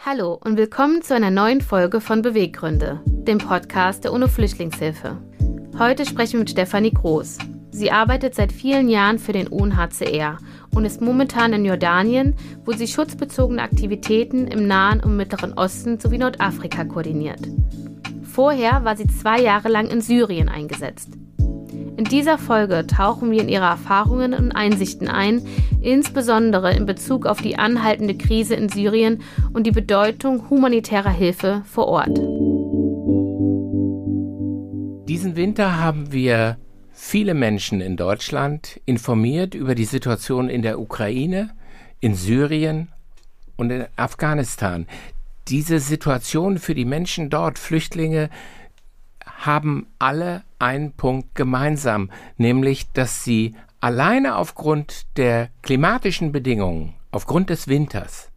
Hallo und willkommen zu einer neuen Folge von Beweggründe, dem Podcast der UNO-Flüchtlingshilfe. Heute sprechen wir mit Stefanie Groß. Sie arbeitet seit vielen Jahren für den UNHCR und ist momentan in Jordanien, wo sie schutzbezogene Aktivitäten im Nahen und Mittleren Osten sowie Nordafrika koordiniert. Vorher war sie 2 Jahre lang in Syrien eingesetzt. In dieser Folge tauchen wir in ihre Erfahrungen und Einsichten ein, insbesondere in Bezug auf die anhaltende Krise in Syrien und die Bedeutung humanitärer Hilfe vor Ort. Diesen Winter haben wir viele Menschen in Deutschland informiert über die Situation in der Ukraine, in Syrien und in Afghanistan. Diese Situation für die Menschen dort, Flüchtlinge, haben alle einen Punkt gemeinsam, nämlich, dass sie alleine aufgrund der klimatischen Bedingungen, aufgrund des Winters,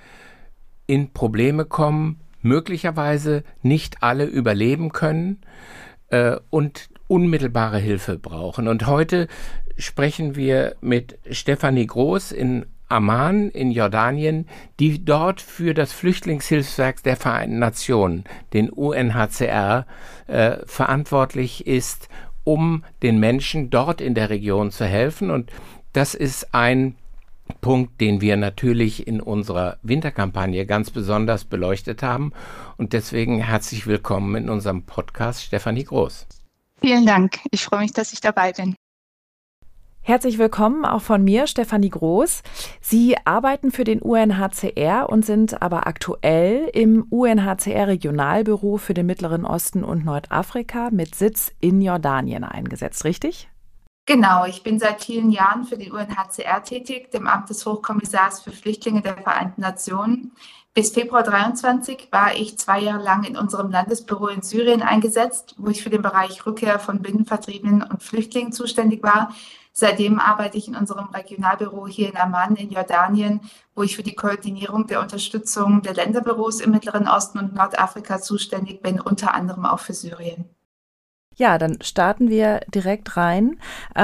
in Probleme kommen, möglicherweise nicht alle überleben können und unmittelbare Hilfe brauchen. Und heute sprechen wir mit Stefanie Groß in Amman in Jordanien, die dort für das Flüchtlingshilfswerk der Vereinten Nationen, den UNHCR, verantwortlich ist, um den Menschen dort in der Region zu helfen. Und das ist ein Punkt, den wir natürlich in unserer Winterkampagne ganz besonders beleuchtet haben. Und deswegen herzlich willkommen in unserem Podcast, Stefanie Groß. Vielen Dank. Ich freue mich, dass ich dabei bin. Herzlich willkommen auch von mir, Stefanie Groß. Sie arbeiten für den UNHCR und sind aber aktuell im UNHCR-Regionalbüro für den Mittleren Osten und Nordafrika mit Sitz in Jordanien eingesetzt, richtig? Genau, ich bin seit vielen Jahren für den UNHCR tätig, dem Amt des Hochkommissars für Flüchtlinge der Vereinten Nationen. Bis Februar 2023 war ich 2 Jahre lang in unserem Landesbüro in Syrien eingesetzt, wo ich für den Bereich Rückkehr von Binnenvertriebenen und Flüchtlingen zuständig war. Seitdem arbeite ich in unserem Regionalbüro hier in Amman in Jordanien, wo ich für die Koordinierung der Unterstützung der Länderbüros im Mittleren Osten und Nordafrika zuständig bin, unter anderem auch für Syrien. Ja, dann starten wir direkt rein.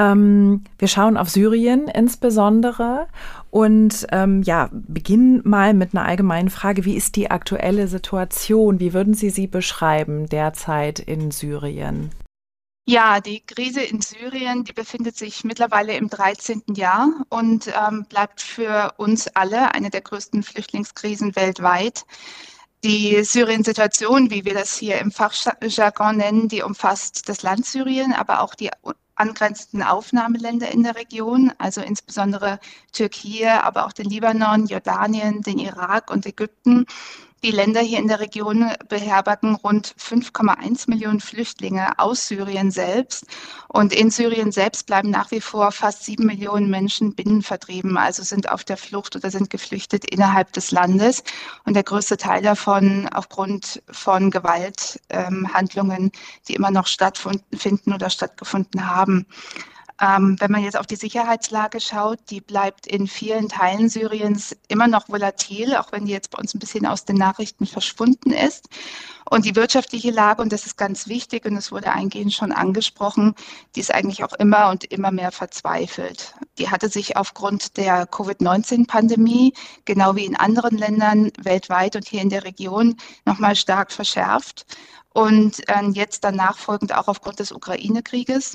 Wir schauen auf Syrien insbesondere und beginnen mal mit einer allgemeinen Frage. Wie ist die aktuelle Situation? Wie würden Sie sie beschreiben derzeit in Syrien? Ja, die Krise in Syrien, die befindet sich mittlerweile im 13. Jahr und bleibt für uns alle eine der größten Flüchtlingskrisen weltweit. Die Syrien-Situation, wie wir das hier im Fachjargon nennen, die umfasst das Land Syrien, aber auch die angrenzenden Aufnahmeländer in der Region, also insbesondere Türkei, aber auch den Libanon, Jordanien, den Irak und Ägypten. Die Länder hier in der Region beherbergen rund 5,1 Millionen Flüchtlinge aus Syrien selbst. Und in Syrien selbst bleiben nach wie vor fast 7 Millionen Menschen binnenvertrieben, also sind auf der Flucht oder sind geflüchtet innerhalb des Landes. Und der größte Teil davon aufgrund von Gewalthandlungen, die immer noch stattfinden oder stattgefunden haben. Wenn man jetzt auf die Sicherheitslage schaut, die bleibt in vielen Teilen Syriens immer noch volatil, auch wenn die jetzt bei uns ein bisschen aus den Nachrichten verschwunden ist. Und die wirtschaftliche Lage, und das ist ganz wichtig, und es wurde eingehend schon angesprochen, die ist eigentlich auch immer und immer mehr verzweifelt. Die hatte sich aufgrund der Covid-19-Pandemie, genau wie in anderen Ländern weltweit und hier in der Region, nochmal stark verschärft. Und jetzt danach folgend auch aufgrund des Ukraine-Krieges.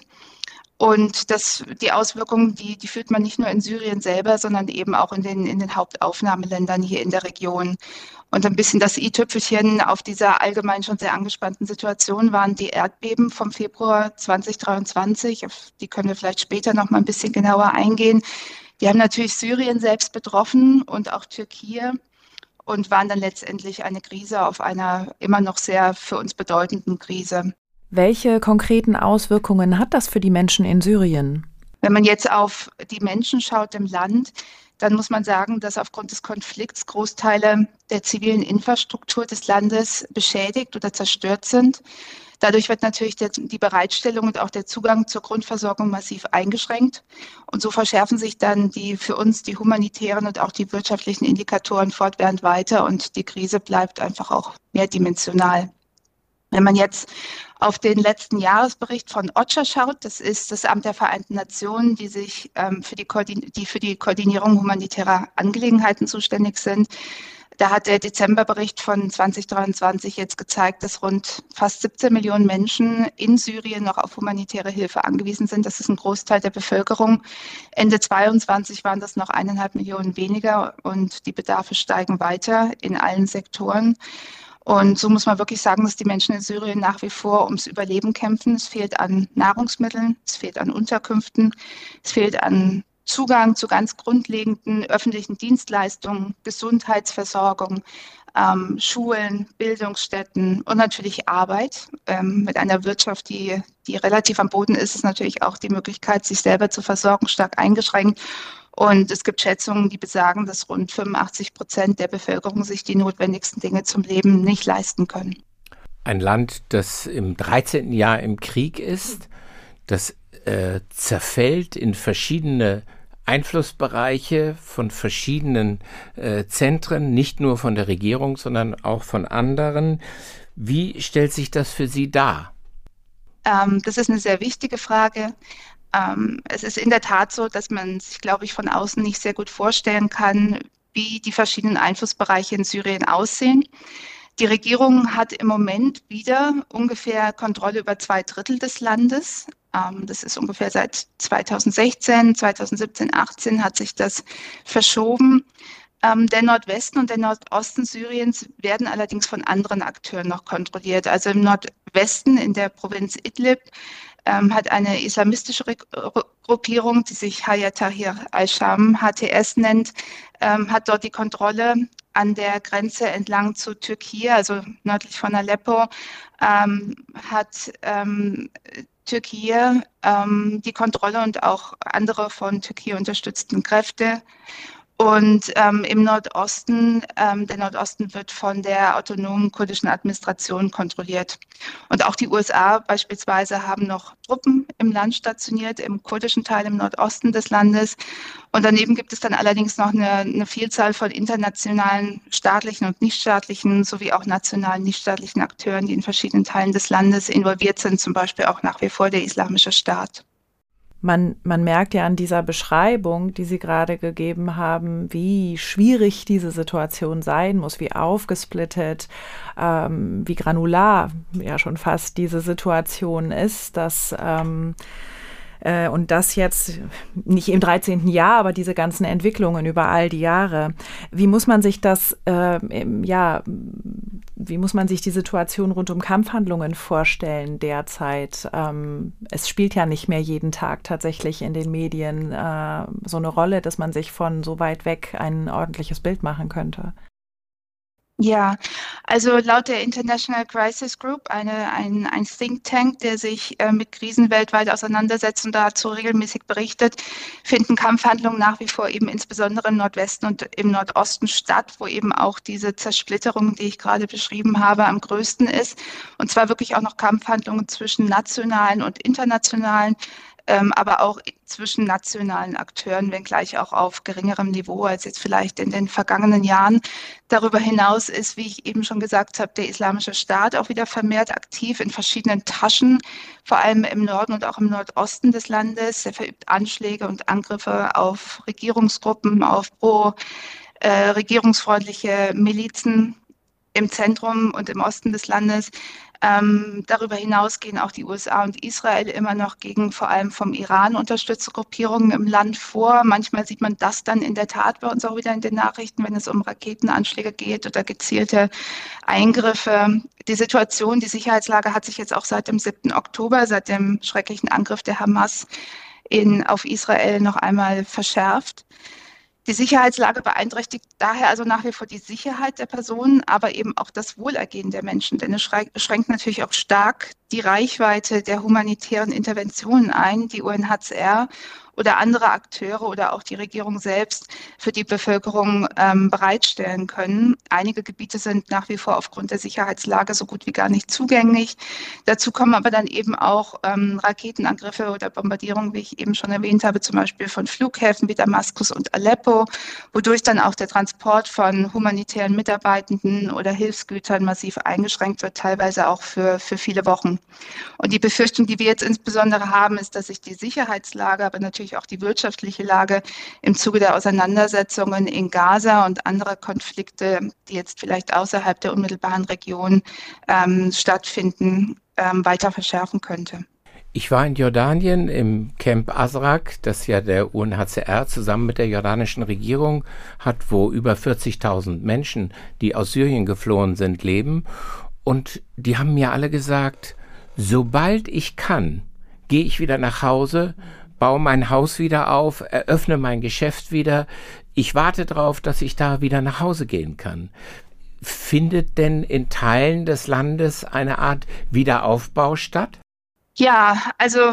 Und die Auswirkungen, die fühlt man nicht nur in Syrien selber, sondern eben auch in den Hauptaufnahmeländern hier in der Region. Und ein bisschen das i-Tüpfelchen auf dieser allgemein schon sehr angespannten Situation waren die Erdbeben vom Februar 2023. Auf die können wir vielleicht später noch mal ein bisschen genauer eingehen. Die haben natürlich Syrien selbst betroffen und auch Türkei und waren dann letztendlich eine Krise auf einer immer noch sehr für uns bedeutenden Krise. Welche konkreten Auswirkungen hat das für die Menschen in Syrien? Wenn man jetzt auf die Menschen schaut im Land, dann muss man sagen, dass aufgrund des Konflikts Großteile der zivilen Infrastruktur des Landes beschädigt oder zerstört sind. Dadurch wird natürlich die Bereitstellung und auch der Zugang zur Grundversorgung massiv eingeschränkt. Und so verschärfen sich dann für uns die humanitären und auch die wirtschaftlichen Indikatoren fortwährend weiter und die Krise bleibt einfach auch mehrdimensional. Wenn man jetzt auf den letzten Jahresbericht von OCHA schaut, das ist das Amt der Vereinten Nationen, die für die Koordinierung humanitärer Angelegenheiten zuständig sind, Da hat der Dezemberbericht von 2023 jetzt gezeigt, dass rund fast 17 Millionen Menschen in Syrien noch auf humanitäre Hilfe angewiesen sind. Das ist ein Großteil der Bevölkerung. Ende 2022 waren das noch 1,5 Millionen weniger und die Bedarfe steigen weiter in allen Sektoren. Und so muss man wirklich sagen, dass die Menschen in Syrien nach wie vor ums Überleben kämpfen. Es fehlt an Nahrungsmitteln, es fehlt an Unterkünften, es fehlt an Zugang zu ganz grundlegenden öffentlichen Dienstleistungen, Gesundheitsversorgung, Schulen, Bildungsstätten und natürlich Arbeit. Mit einer Wirtschaft, die relativ am Boden ist, ist natürlich auch die Möglichkeit, sich selber zu versorgen, stark eingeschränkt. Und es gibt Schätzungen, die besagen, dass rund 85% der Bevölkerung sich die notwendigsten Dinge zum Leben nicht leisten können. Ein Land, das im 13. Jahr im Krieg ist, das zerfällt in verschiedene Einflussbereiche von verschiedenen Zentren, nicht nur von der Regierung, sondern auch von anderen. Wie stellt sich das für Sie dar? Das ist eine sehr wichtige Frage. Es ist in der Tat so, dass man sich, glaube ich, von außen nicht sehr gut vorstellen kann, wie die verschiedenen Einflussbereiche in Syrien aussehen. Die Regierung hat im Moment wieder ungefähr Kontrolle über 2/3 des Landes. Das ist ungefähr seit 2016, 2017, 2018 hat sich das verschoben. Der Nordwesten und der Nordosten Syriens werden allerdings von anderen Akteuren noch kontrolliert. Also im Nordwesten, in der Provinz Idlib, hat eine islamistische Gruppierung, die sich Hayat Tahrir al-Sham, HTS nennt, hat dort die Kontrolle an der Grenze entlang zu Türkei, also nördlich von Aleppo, hat Türkei die Kontrolle und auch andere von Türkei unterstützten Kräfte. Und im Nordosten, der Nordosten wird von der autonomen kurdischen Administration kontrolliert. Und auch die USA beispielsweise haben noch Truppen im Land stationiert, im kurdischen Teil im Nordosten des Landes. Und daneben gibt es dann allerdings noch eine Vielzahl von internationalen, staatlichen und nichtstaatlichen sowie auch nationalen, nichtstaatlichen Akteuren, die in verschiedenen Teilen des Landes involviert sind, zum Beispiel auch nach wie vor der Islamische Staat. Man merkt ja an dieser Beschreibung, die Sie gerade gegeben haben, wie schwierig diese Situation sein muss, wie aufgesplittet, wie granular ja schon fast diese Situation ist, dass und das jetzt nicht im 13. Jahr, aber diese ganzen Entwicklungen über all die Jahre. Wie muss man sich das, wie muss man sich die Situation rund um Kampfhandlungen vorstellen derzeit? Es spielt ja nicht mehr jeden Tag tatsächlich in den Medien so eine Rolle, dass man sich von so weit weg ein ordentliches Bild machen könnte. Ja, also laut der International Crisis Group, ein Think Tank, der sich mit Krisen weltweit auseinandersetzt und dazu regelmäßig berichtet, finden Kampfhandlungen nach wie vor eben insbesondere im Nordwesten und im Nordosten statt, wo eben auch diese Zersplitterung, die ich gerade beschrieben habe, am größten ist. Und zwar wirklich auch noch Kampfhandlungen zwischen nationalen und internationalen, aber auch zwischen nationalen Akteuren, wenngleich auch auf geringerem Niveau als jetzt vielleicht in den vergangenen Jahren. Darüber hinaus ist, wie ich eben schon gesagt habe, der Islamische Staat auch wieder vermehrt aktiv in verschiedenen Taschen, vor allem im Norden und auch im Nordosten des Landes. Er verübt Anschläge und Angriffe auf Regierungsgruppen, auf regierungsfreundliche Milizen im Zentrum und im Osten des Landes. Darüber hinaus gehen auch die USA und Israel immer noch gegen vor allem vom Iran unterstützte Gruppierungen im Land vor. Manchmal sieht man das dann in der Tat bei uns auch wieder in den Nachrichten, wenn es um Raketenanschläge geht oder gezielte Eingriffe. Die Situation, die Sicherheitslage hat sich jetzt auch seit dem 7. Oktober, seit dem schrecklichen Angriff der Hamas auf Israel noch einmal verschärft. Die Sicherheitslage beeinträchtigt daher also nach wie vor die Sicherheit der Personen, aber eben auch das Wohlergehen der Menschen. Denn es schränkt natürlich auch stark die Reichweite der humanitären Interventionen ein, die UNHCR oder andere Akteure oder auch die Regierung selbst für die Bevölkerung bereitstellen können. Einige Gebiete sind nach wie vor aufgrund der Sicherheitslage so gut wie gar nicht zugänglich. Dazu kommen aber dann eben auch Raketenangriffe oder Bombardierungen, wie ich eben schon erwähnt habe, zum Beispiel von Flughäfen wie Damaskus und Aleppo, wodurch dann auch der Transport von humanitären Mitarbeitenden oder Hilfsgütern massiv eingeschränkt wird, teilweise auch für viele Wochen. Und die Befürchtung, die wir jetzt insbesondere haben, ist, dass sich die Sicherheitslage, aber natürlich natürlich auch die wirtschaftliche Lage im Zuge der Auseinandersetzungen in Gaza und anderer Konflikte, die jetzt vielleicht außerhalb der unmittelbaren Region stattfinden, weiter verschärfen könnte. Ich war in Jordanien im Camp Azraq, das ja der UNHCR zusammen mit der jordanischen Regierung hat, wo über 40.000 Menschen, die aus Syrien geflohen sind, leben. Und die haben mir alle gesagt, sobald ich kann, gehe ich wieder nach Hause, baue mein Haus wieder auf, eröffne mein Geschäft wieder. Ich warte darauf, dass ich da wieder nach Hause gehen kann. Findet denn in Teilen des Landes eine Art Wiederaufbau statt? Ja, also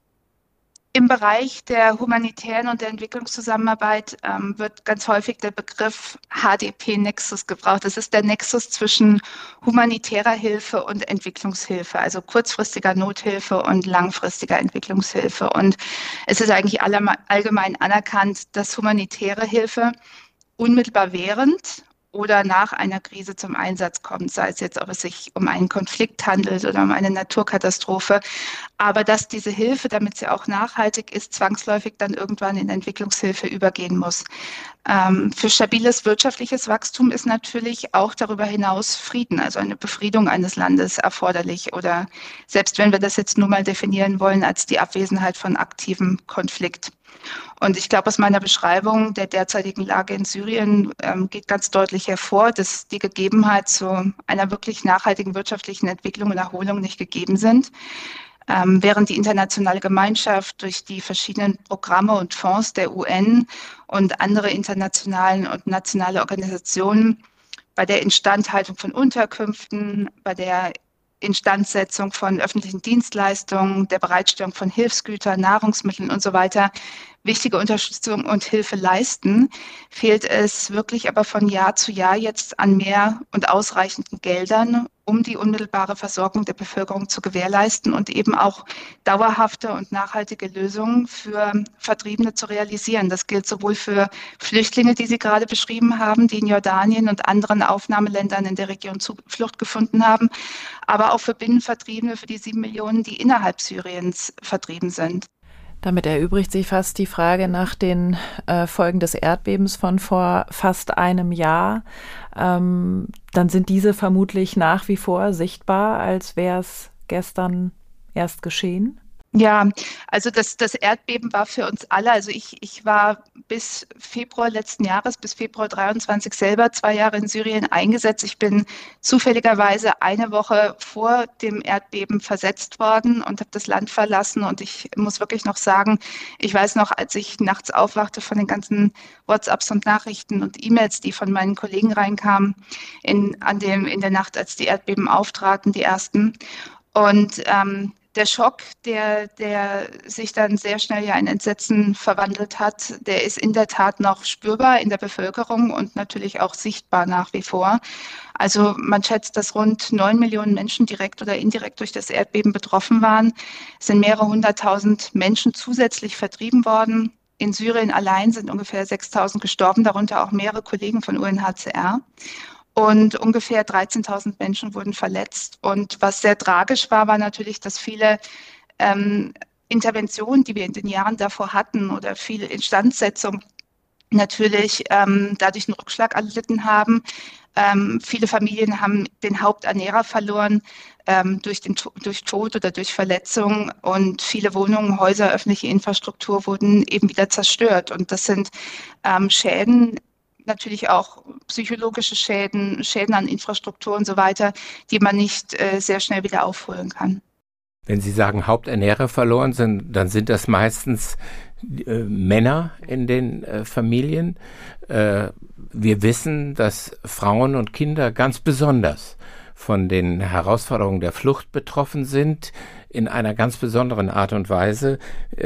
im Bereich der humanitären und der Entwicklungszusammenarbeit wird ganz häufig der Begriff HDP-Nexus gebraucht. Das ist der Nexus zwischen humanitärer Hilfe und Entwicklungshilfe, also kurzfristiger Nothilfe und langfristiger Entwicklungshilfe. Und es ist eigentlich allgemein anerkannt, dass humanitäre Hilfe unmittelbar während oder nach einer Krise zum Einsatz kommt, sei es jetzt, ob es sich um einen Konflikt handelt oder um eine Naturkatastrophe. Aber dass diese Hilfe, damit sie auch nachhaltig ist, zwangsläufig dann irgendwann in Entwicklungshilfe übergehen muss. Für stabiles wirtschaftliches Wachstum ist natürlich auch darüber hinaus Frieden, also eine Befriedung eines Landes erforderlich. Oder selbst wenn wir das jetzt nur mal definieren wollen als die Abwesenheit von aktivem Konflikt. Und ich glaube, aus meiner Beschreibung der derzeitigen Lage in Syrien geht ganz deutlich hervor, dass die Gegebenheiten zu einer wirklich nachhaltigen wirtschaftlichen Entwicklung und Erholung nicht gegeben sind. Während die internationale Gemeinschaft durch die verschiedenen Programme und Fonds der UN und andere internationalen und nationale Organisationen bei der Instandhaltung von Unterkünften, bei der Instandsetzung von öffentlichen Dienstleistungen, der Bereitstellung von Hilfsgütern, Nahrungsmitteln und so weiter wichtige Unterstützung und Hilfe leisten, fehlt es wirklich aber von Jahr zu Jahr jetzt an mehr und ausreichenden Geldern, um die unmittelbare Versorgung der Bevölkerung zu gewährleisten und eben auch dauerhafte und nachhaltige Lösungen für Vertriebene zu realisieren. Das gilt sowohl für Flüchtlinge, die Sie gerade beschrieben haben, die in Jordanien und anderen Aufnahmeländern in der Region Zuflucht gefunden haben, aber auch für Binnenvertriebene, für die 7 Millionen, die innerhalb Syriens vertrieben sind. Damit erübrigt sich fast die Frage nach den Folgen des Erdbebens von vor fast einem Jahr. Dann sind diese vermutlich nach wie vor sichtbar, als wäre es gestern erst geschehen. Ja, also das Erdbeben war für uns alle, also ich war bis Februar letzten Jahres, bis Februar 23 selber 2 Jahre in Syrien eingesetzt. Ich bin zufälligerweise eine Woche vor dem Erdbeben versetzt worden und habe das Land verlassen. Und ich muss wirklich noch sagen, ich weiß noch, als ich nachts aufwachte von den ganzen WhatsApps und Nachrichten und E-Mails, die von meinen Kollegen reinkamen, in der Nacht, als die Erdbeben auftraten, die ersten. Und der Schock, der sich dann sehr schnell ja in Entsetzen verwandelt hat, der ist in der Tat noch spürbar in der Bevölkerung und natürlich auch sichtbar nach wie vor. Also man schätzt, dass rund 9 Millionen Menschen direkt oder indirekt durch das Erdbeben betroffen waren. Es sind mehrere 100.000 Menschen zusätzlich vertrieben worden. In Syrien allein sind ungefähr 6.000 gestorben, darunter auch mehrere Kollegen von UNHCR. Und ungefähr 13.000 Menschen wurden verletzt. Und was sehr tragisch war, war natürlich, dass viele Interventionen, die wir in den Jahren davor hatten oder viele Instandsetzung natürlich dadurch einen Rückschlag erlitten haben. Viele Familien haben den Haupternährer verloren durch Tod oder durch Verletzung. Und viele Wohnungen, Häuser, öffentliche Infrastruktur wurden eben wieder zerstört. Und das sind Schäden, natürlich auch psychologische Schäden an Infrastruktur und so weiter, die man nicht sehr schnell wieder aufholen kann. Wenn Sie sagen, Haupternährer verloren sind, dann sind das meistens Männer in den Familien. Wir wissen, dass Frauen und Kinder ganz besonders von den Herausforderungen der Flucht betroffen sind, in einer ganz besonderen Art und Weise.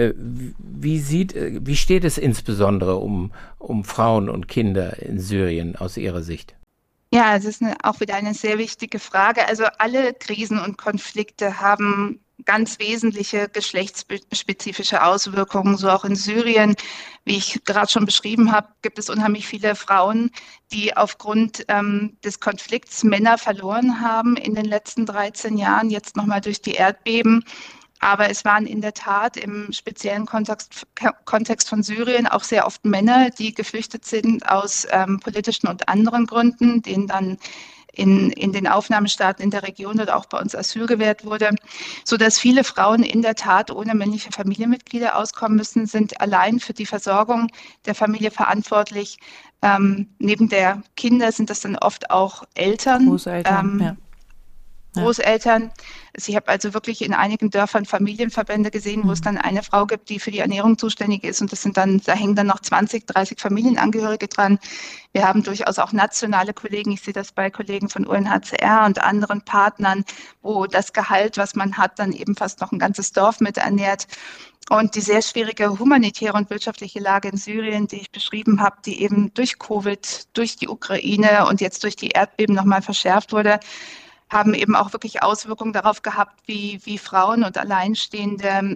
Wie steht es insbesondere um Frauen und Kinder in Syrien aus Ihrer Sicht? Ja, es ist auch wieder eine sehr wichtige Frage. Also alle Krisen und Konflikte haben ganz wesentliche geschlechtsspezifische Auswirkungen, so auch in Syrien. Wie ich gerade schon beschrieben habe, gibt es unheimlich viele Frauen, die aufgrund des Konflikts Männer verloren haben in den letzten 13 Jahren, jetzt nochmal durch die Erdbeben. Aber es waren in der Tat im speziellen Kontext von Syrien auch sehr oft Männer, die geflüchtet sind aus politischen und anderen Gründen, denen dann in den Aufnahmestaaten in der Region oder auch bei uns Asyl gewährt wurde, sodass viele Frauen in der Tat ohne männliche Familienmitglieder auskommen müssen, sind allein für die Versorgung der Familie verantwortlich. Neben der Kinder sind das dann oft auch Eltern. Großeltern, Großeltern. Ich habe also wirklich in einigen Dörfern Familienverbände gesehen, wo es dann eine Frau gibt, die für die Ernährung zuständig ist. Und da hängen dann noch 20, 30 Familienangehörige dran. Wir haben durchaus auch nationale Kollegen. Ich sehe das bei Kollegen von UNHCR und anderen Partnern, wo das Gehalt, was man hat, dann eben fast noch ein ganzes Dorf mit ernährt. Und die sehr schwierige humanitäre und wirtschaftliche Lage in Syrien, die ich beschrieben habe, die eben durch Covid, durch die Ukraine und jetzt durch die Erdbeben nochmal verschärft wurde, haben eben auch wirklich Auswirkungen darauf gehabt, wie Frauen und alleinstehende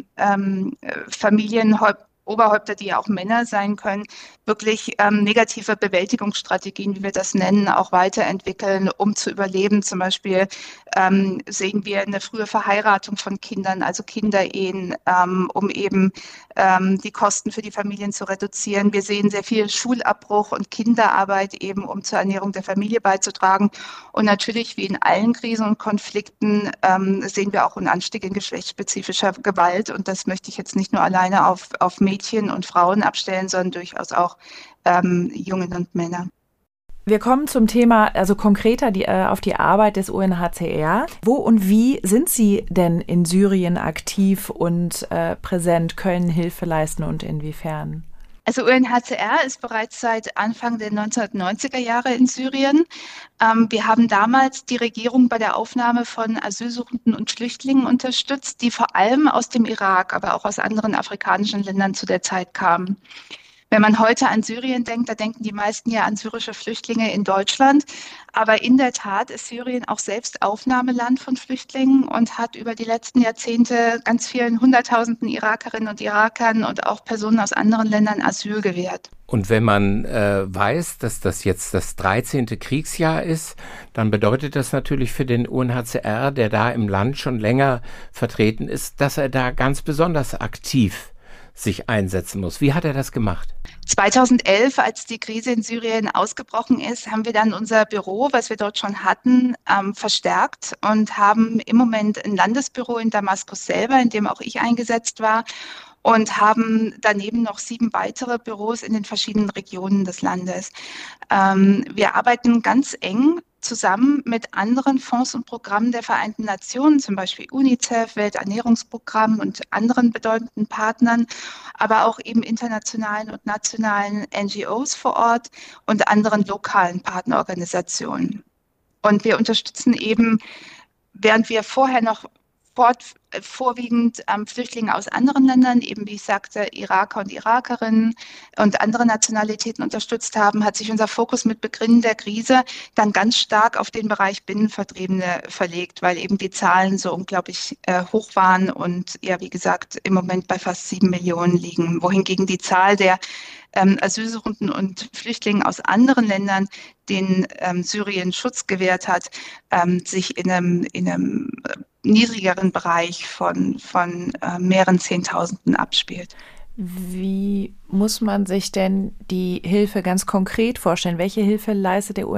Familienoberhäupter, die ja auch Männer sein können, wirklich negative Bewältigungsstrategien, wie wir das nennen, auch weiterentwickeln, um zu überleben. Zum Beispiel sehen wir eine frühe Verheiratung von Kindern, also Kinderehen, um eben die Kosten für die Familien zu reduzieren. Wir sehen sehr viel Schulabbruch und Kinderarbeit eben, um zur Ernährung der Familie beizutragen. Und natürlich, wie in allen Krisen und Konflikten, sehen wir auch einen Anstieg in geschlechtsspezifischer Gewalt. Und das möchte ich jetzt nicht nur alleine auf Mädchen und Frauen abstellen, sondern durchaus auch Jungen und Männer. Wir kommen zum Thema, also konkreter auf die Arbeit des UNHCR. Wo und wie sind Sie denn in Syrien aktiv und präsent, können Hilfe leisten und inwiefern? Also UNHCR ist bereits seit Anfang der 1990er Jahre in Syrien. Wir haben damals die Regierung bei der Aufnahme von Asylsuchenden und Flüchtlingen unterstützt, die vor allem aus dem Irak, aber auch aus anderen afrikanischen Ländern zu der Zeit kamen. Wenn man heute an Syrien denkt, da denken die meisten ja an syrische Flüchtlinge in Deutschland. Aber in der Tat ist Syrien auch selbst Aufnahmeland von Flüchtlingen und hat über die letzten Jahrzehnte ganz vielen Hunderttausenden Irakerinnen und Irakern und auch Personen aus anderen Ländern Asyl gewährt. Und wenn man weiß, dass das jetzt das 13. Kriegsjahr ist, dann bedeutet das natürlich für den UNHCR, der da im Land schon länger vertreten ist, dass er da ganz besonders aktiv sich einsetzen muss. Wie hat er das gemacht? 2011, als die Krise in Syrien ausgebrochen ist, haben wir dann unser Büro, was wir dort schon hatten, verstärkt und haben im Moment ein Landesbüro in Damaskus selber, in dem auch ich eingesetzt war, und haben daneben noch 7 weitere Büros in den verschiedenen Regionen des Landes. Wir arbeiten ganz eng zusammen mit anderen Fonds und Programmen der Vereinten Nationen, zum Beispiel UNICEF, Welternährungsprogramm und anderen bedeutenden Partnern, aber auch eben internationalen und nationalen NGOs vor Ort und anderen lokalen Partnerorganisationen. Und wir unterstützen eben, während wir vorher noch vorwiegend Flüchtlinge aus anderen Ländern, eben wie ich sagte, Iraker und Irakerinnen und andere Nationalitäten unterstützt haben, hat sich unser Fokus mit Beginn der Krise dann ganz stark auf den Bereich Binnenvertriebene verlegt, weil eben die Zahlen so unglaublich hoch waren und ja, wie gesagt, im Moment bei fast 7 Millionen liegen, wohingegen die Zahl der Asylsuchenden und Flüchtlingen aus anderen Ländern, denen Syrien Schutz gewährt hat, sich in einem niedrigeren Bereich von mehreren Zehntausenden abspielt. Wie muss man sich denn die Hilfe ganz konkret vorstellen? Welche Hilfe leistet der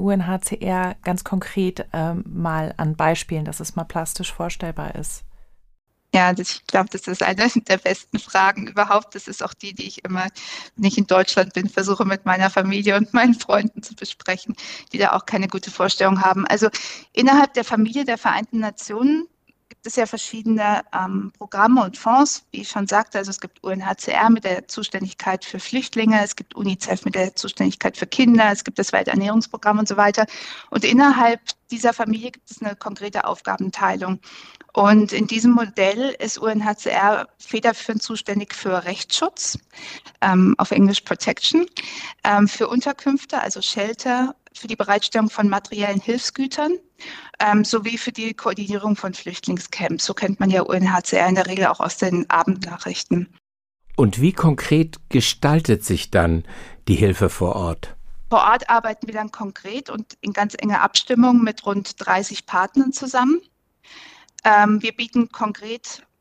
UNHCR ganz konkret mal an Beispielen, dass es mal plastisch vorstellbar ist? Ja, ich glaube, das ist eine der besten Fragen überhaupt. Das ist auch die ich immer, wenn ich in Deutschland bin, versuche mit meiner Familie und meinen Freunden zu besprechen, die da auch keine gute Vorstellung haben. Also innerhalb der Familie der Vereinten Nationen gibt es ja verschiedene Programme und Fonds, wie ich schon sagte. Also es gibt UNHCR mit der Zuständigkeit für Flüchtlinge, es gibt UNICEF mit der Zuständigkeit für Kinder, es gibt das Welternährungsprogramm und so weiter. Und innerhalb dieser Familie gibt es eine konkrete Aufgabenteilung. Und in diesem Modell ist UNHCR federführend zuständig für Rechtsschutz, auf Englisch Protection, für Unterkünfte, also Shelter, für die Bereitstellung von materiellen Hilfsgütern, sowie für die Koordinierung von Flüchtlingscamps. So kennt man ja UNHCR in der Regel auch aus den Abendnachrichten. Und wie konkret gestaltet sich dann die Hilfe vor Ort? Vor Ort arbeiten wir dann konkret und in ganz enger Abstimmung mit rund 30 Partnern zusammen. Wir bieten konkret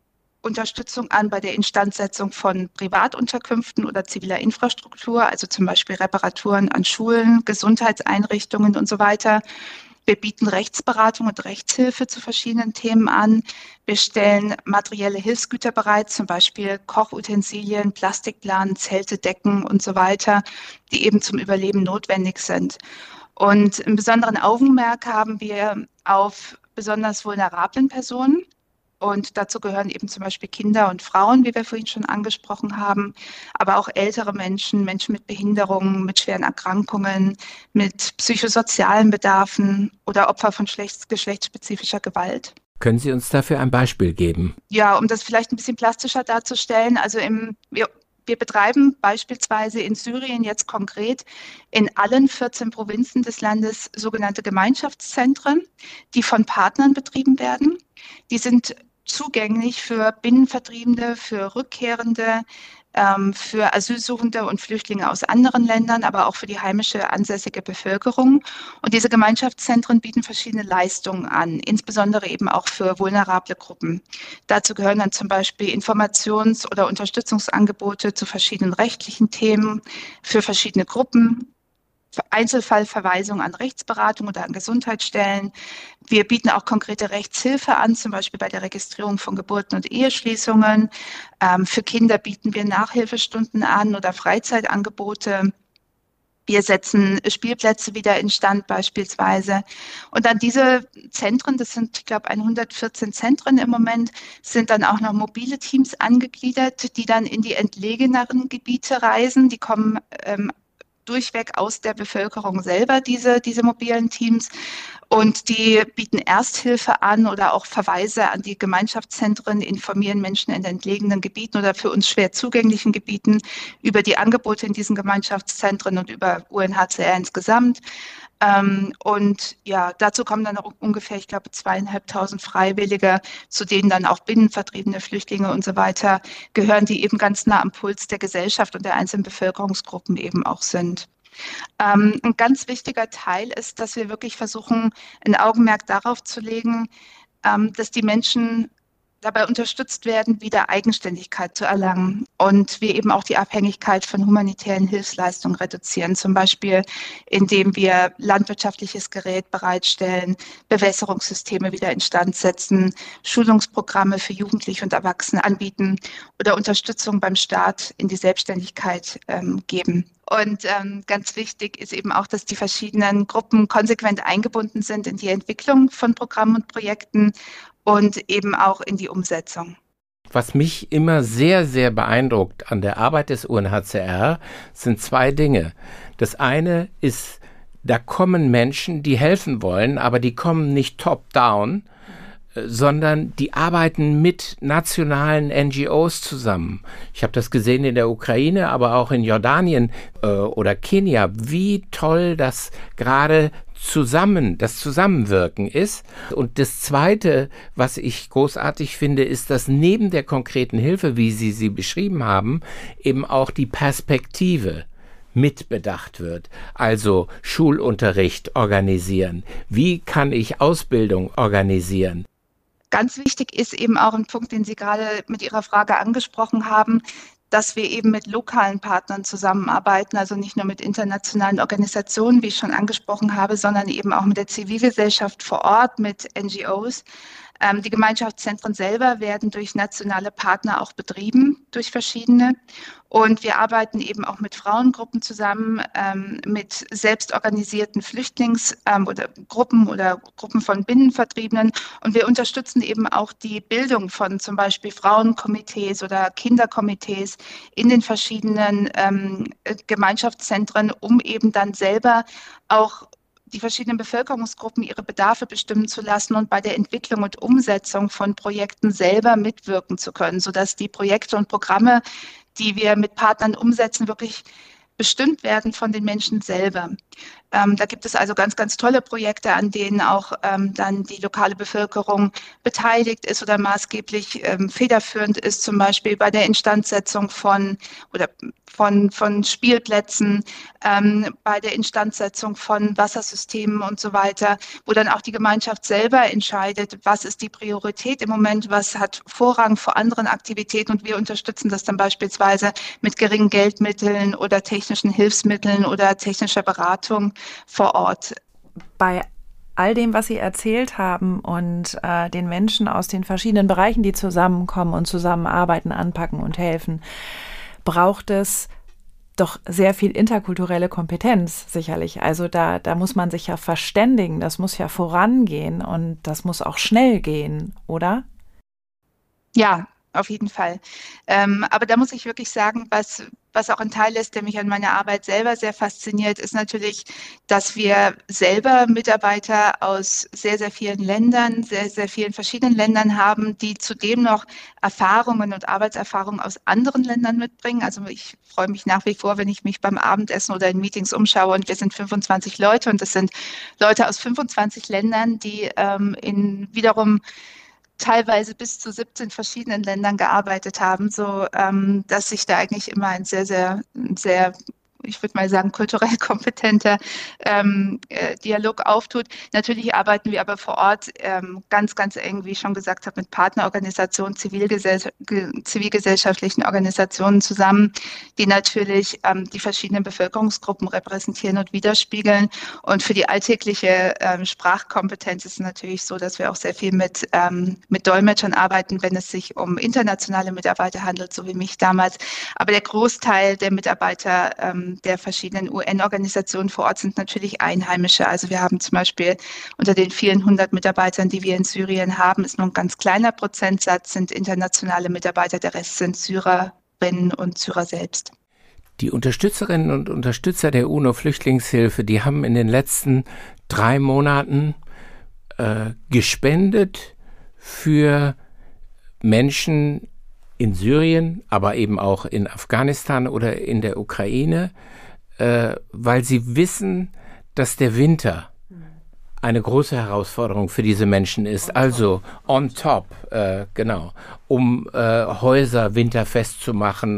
Unterstützung an bei der Instandsetzung von Privatunterkünften oder ziviler Infrastruktur, also zum Beispiel Reparaturen an Schulen, Gesundheitseinrichtungen und so weiter. Wir bieten Rechtsberatung und Rechtshilfe zu verschiedenen Themen an. Wir stellen materielle Hilfsgüter bereit, zum Beispiel Kochutensilien, Plastikplanen, Zelte, Decken und so weiter, die eben zum Überleben notwendig sind. Und einen besonderen Augenmerk haben wir auf besonders vulnerablen Personen. Und dazu gehören eben zum Beispiel Kinder und Frauen, wie wir vorhin schon angesprochen haben, aber auch ältere Menschen, Menschen mit Behinderungen, mit schweren Erkrankungen, mit psychosozialen Bedarfen oder Opfer von geschlechtsspezifischer Gewalt. Können Sie uns dafür ein Beispiel geben? Ja, um das vielleicht ein bisschen plastischer darzustellen, also wir betreiben beispielsweise in Syrien jetzt konkret in allen 14 Provinzen des Landes sogenannte Gemeinschaftszentren, die von Partnern betrieben werden. Die sind zugänglich für Binnenvertriebene, für Rückkehrende, für Asylsuchende und Flüchtlinge aus anderen Ländern, aber auch für die heimische ansässige Bevölkerung. Und diese Gemeinschaftszentren bieten verschiedene Leistungen an, insbesondere eben auch für vulnerable Gruppen. Dazu gehören dann zum Beispiel Informations- oder Unterstützungsangebote zu verschiedenen rechtlichen Themen für verschiedene Gruppen, Einzelfallverweisung an Rechtsberatung oder an Gesundheitsstellen. Wir bieten auch konkrete Rechtshilfe an, zum Beispiel bei der Registrierung von Geburten und Eheschließungen. Für Kinder bieten wir Nachhilfestunden an oder Freizeitangebote. Wir setzen Spielplätze wieder instand beispielsweise. Und an diese Zentren, das sind, ich glaube, 114 Zentren im Moment, sind dann auch noch mobile Teams angegliedert, die dann in die entlegeneren Gebiete reisen. Die kommen durchweg aus der Bevölkerung selber, diese mobilen Teams. Und die bieten Ersthilfe an oder auch Verweise an die Gemeinschaftszentren, informieren Menschen in entlegenen Gebieten oder für uns schwer zugänglichen Gebieten über die Angebote in diesen Gemeinschaftszentren und über UNHCR insgesamt. Und ja, dazu kommen dann noch ungefähr, ich glaube, 2.500 Freiwillige, zu denen dann auch binnenvertriebene Flüchtlinge und so weiter gehören, die eben ganz nah am Puls der Gesellschaft und der einzelnen Bevölkerungsgruppen eben auch sind. Ein ganz wichtiger Teil ist, dass wir wirklich versuchen, ein Augenmerk darauf zu legen, dass die Menschen dabei unterstützt werden, wieder Eigenständigkeit zu erlangen und wir eben auch die Abhängigkeit von humanitären Hilfsleistungen reduzieren, zum Beispiel indem wir landwirtschaftliches Gerät bereitstellen, Bewässerungssysteme wieder instand setzen, Schulungsprogramme für Jugendliche und Erwachsene anbieten oder Unterstützung beim Start in die Selbstständigkeit geben. Und ganz wichtig ist eben auch, dass die verschiedenen Gruppen konsequent eingebunden sind in die Entwicklung von Programmen und Projekten und eben auch in die Umsetzung. Was mich immer sehr, sehr beeindruckt an der Arbeit des UNHCR sind zwei Dinge. Das eine ist, da kommen Menschen, die helfen wollen, aber die kommen nicht top-down, sondern die arbeiten mit nationalen NGOs zusammen. Ich habe das gesehen in der Ukraine, aber auch in Jordanien oder Kenia, wie toll das gerade das Zusammenwirken ist. Und das Zweite, was ich großartig finde, ist, dass neben der konkreten Hilfe, wie Sie sie beschrieben haben, eben auch die Perspektive mitbedacht wird. Also Schulunterricht organisieren. Wie kann ich Ausbildung organisieren? Ganz wichtig ist eben auch ein Punkt, den Sie gerade mit Ihrer Frage angesprochen haben, dass wir eben mit lokalen Partnern zusammenarbeiten, also nicht nur mit internationalen Organisationen, wie ich schon angesprochen habe, sondern eben auch mit der Zivilgesellschaft vor Ort, mit NGOs. Die Gemeinschaftszentren selber werden durch nationale Partner auch betrieben, durch verschiedene. Und wir arbeiten eben auch mit Frauengruppen zusammen, mit selbstorganisierten oder Gruppen von Binnenvertriebenen. Und wir unterstützen eben auch die Bildung von zum Beispiel Frauenkomitees oder Kinderkomitees in den verschiedenen Gemeinschaftszentren, um eben dann selber auch die verschiedenen Bevölkerungsgruppen ihre Bedarfe bestimmen zu lassen und bei der Entwicklung und Umsetzung von Projekten selber mitwirken zu können, sodass die Projekte und Programme, die wir mit Partnern umsetzen, wirklich bestimmt werden von den Menschen selber. Da gibt es also ganz, ganz tolle Projekte, an denen auch dann die lokale Bevölkerung beteiligt ist oder maßgeblich federführend ist, zum Beispiel bei der Instandsetzung von Spielplätzen, bei der Instandsetzung von Wassersystemen und so weiter, wo dann auch die Gemeinschaft selber entscheidet, was ist die Priorität im Moment, was hat Vorrang vor anderen Aktivitäten, und wir unterstützen das dann beispielsweise mit geringen Geldmitteln oder technischen Hilfsmitteln oder technischer Beratung vor Ort. Bei all dem, was Sie erzählt haben und den Menschen aus den verschiedenen Bereichen, die zusammenkommen und zusammenarbeiten, anpacken und helfen, braucht es doch sehr viel interkulturelle Kompetenz, sicherlich. Also da muss man sich ja verständigen, das muss ja vorangehen und das muss auch schnell gehen, oder? Ja, auf jeden Fall. Aber da muss ich wirklich sagen, was auch ein Teil ist, der mich an meiner Arbeit selber sehr fasziniert, ist natürlich, dass wir selber Mitarbeiter aus sehr, sehr vielen Ländern, sehr, sehr vielen verschiedenen Ländern haben, die zudem noch Erfahrungen und Arbeitserfahrungen aus anderen Ländern mitbringen. Also ich freue mich nach wie vor, wenn ich mich beim Abendessen oder in Meetings umschaue, und wir sind 25 Leute und das sind Leute aus 25 Ländern, die in wiederum teilweise bis zu 17 verschiedenen Ländern gearbeitet haben, so dass sich da eigentlich immer ein sehr, sehr, ich würde mal sagen, kulturell kompetenter Dialog auftut. Natürlich arbeiten wir aber vor Ort ganz, ganz eng, wie ich schon gesagt habe, mit Partnerorganisationen, zivilgesellschaftlichen Organisationen zusammen, die natürlich die verschiedenen Bevölkerungsgruppen repräsentieren und widerspiegeln. Und für die alltägliche Sprachkompetenz ist es natürlich so, dass wir auch sehr viel mit Dolmetschern arbeiten, wenn es sich um internationale Mitarbeiter handelt, so wie mich damals. Aber der Großteil der Mitarbeiter der verschiedenen UN-Organisationen vor Ort sind natürlich Einheimische. Also wir haben zum Beispiel unter den vielen 100 Mitarbeitern, die wir in Syrien haben, ist nur ein ganz kleiner Prozentsatz, sind internationale Mitarbeiter, der Rest sind Syrerinnen und Syrer selbst. Die Unterstützerinnen und Unterstützer der UNO-Flüchtlingshilfe, die haben in den letzten 3 Monaten gespendet für Menschen in Syrien, aber eben auch in Afghanistan oder in der Ukraine, weil sie wissen, dass der Winter eine große Herausforderung für diese Menschen ist. Also on top, genau, um Häuser winterfest zu machen,